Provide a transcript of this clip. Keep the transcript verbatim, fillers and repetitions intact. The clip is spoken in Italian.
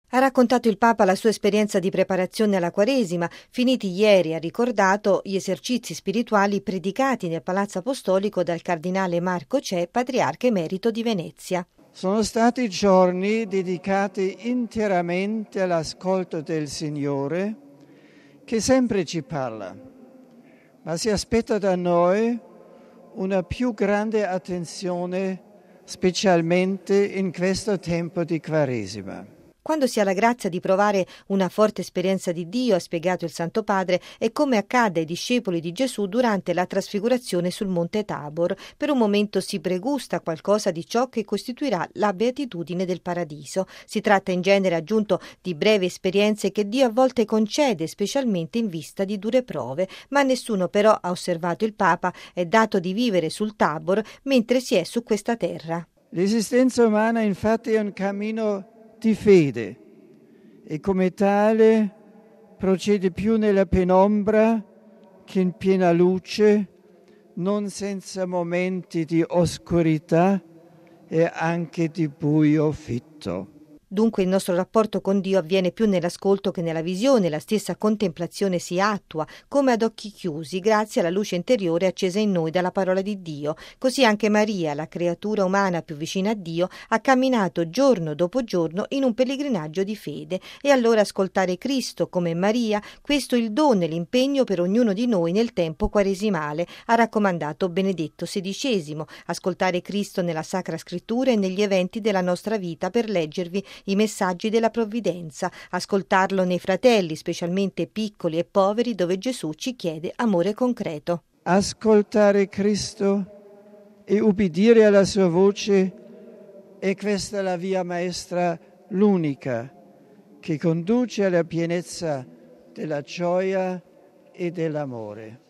Ha raccontato il Papa la sua esperienza di preparazione alla Quaresima. Finiti ieri, ha ricordato gli esercizi spirituali predicati nel Palazzo Apostolico dal cardinale Marco Cè, patriarca emerito di Venezia. Sono stati giorni dedicati interamente all'ascolto del Signore, che sempre ci parla, ma si aspetta da noi una più grande attenzione, specialmente in questo tempo di Quaresima. Quando si ha la grazia di provare una forte esperienza di Dio, ha spiegato il Santo Padre, è come accade ai discepoli di Gesù durante la trasfigurazione sul Monte Tabor. Per un momento si pregusta qualcosa di ciò che costituirà la beatitudine del paradiso. Si tratta in genere, aggiunto, di brevi esperienze che Dio a volte concede, specialmente in vista di dure prove, ma nessuno però, ha osservato il Papa, è dato di vivere sul Tabor mentre si è su questa terra. L'esistenza umana infatti è un cammino di fede e come tale procede più nella penombra che in piena luce, non senza momenti di oscurità e anche di buio fitto. Dunque il nostro rapporto con Dio avviene più nell'ascolto che nella visione, la stessa contemplazione si attua come ad occhi chiusi grazie alla luce interiore accesa in noi dalla parola di Dio. Così anche Maria, la creatura umana più vicina a Dio, ha camminato giorno dopo giorno in un pellegrinaggio di fede. E allora ascoltare Cristo come Maria, questo è il dono e l'impegno per ognuno di noi nel tempo quaresimale, ha raccomandato Benedetto sedicesimo, ascoltare Cristo nella Sacra Scrittura e negli eventi della nostra vita per leggervi i messaggi della provvidenza, ascoltarlo nei fratelli, specialmente piccoli e poveri, dove Gesù ci chiede amore concreto. Ascoltare Cristo e ubbidire alla sua voce è questa la via maestra, l'unica, che conduce alla pienezza della gioia e dell'amore.